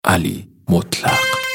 علی مطلق.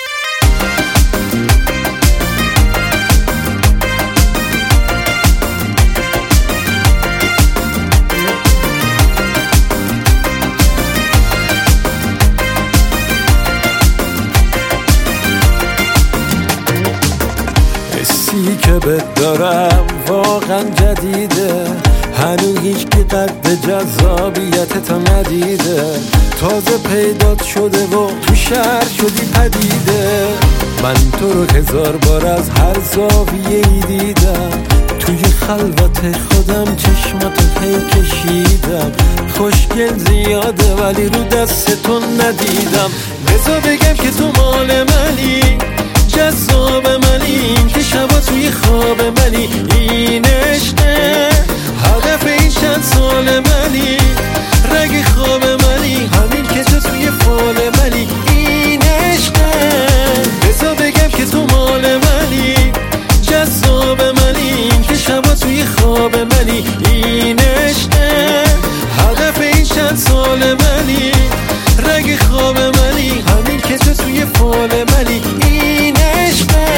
حسی که بهت دارم واقعا جدیده، هنوز هیچ که قد جذابیت تا ندیده. تازه پیدات شده و تو شهر شدی پدیده. من تو رو 1000 بار از هر زاویه ای دیدم، توی خلوت خودم چشماتو هی کشیدم. خوشگل زیاده ولی رو دستتون ندیدم. بذار بگم که تو مال منی، جذاب منی، که شبا توی خواب منی. این عشقه هدف این چند سال منی، رگ خواب منی، همین که تو توی فال منی. این عشقه بذار بگم که تو مال منی، جذاب منی، که شبا توی خواب منی. این عشقه هدف این چند سال منی، رگ خواب منی، همین که تو توی فال منی. این عشقه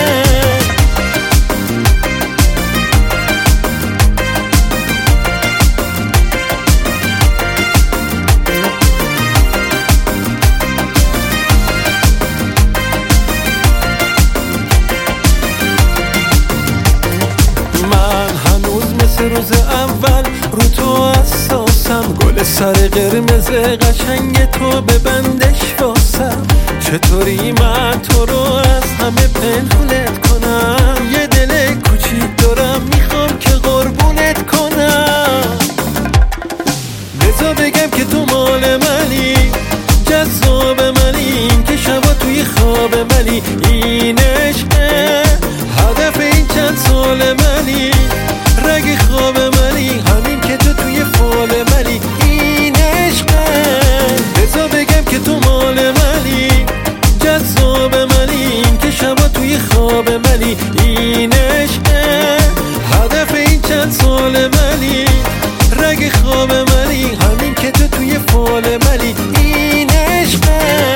روز اول رو تو اساسم، گل سر قرمز قشنگ تو به بندش واسم. چطوری من تو رو از همه پنهونت کنم؟ یه دل کوچیک دارم میخوام که قربونت کنم. بذار بگم که تو مال منی، جذاب منی، که شبا توی خواب منی. این عشقه هدف این چند سال منی، رگ خواب منی، همین که تو توی فال منی. این عشقه بذار بگم که تو مال منی، جذاب منی، که شبا توی خواب منی. این عشقه هدف این چند سال منی، رگ خواب منی، همین که تو توی فال منی. این عشقه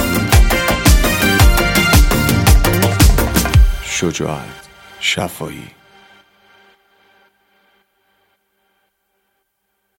شجاعت شفایی.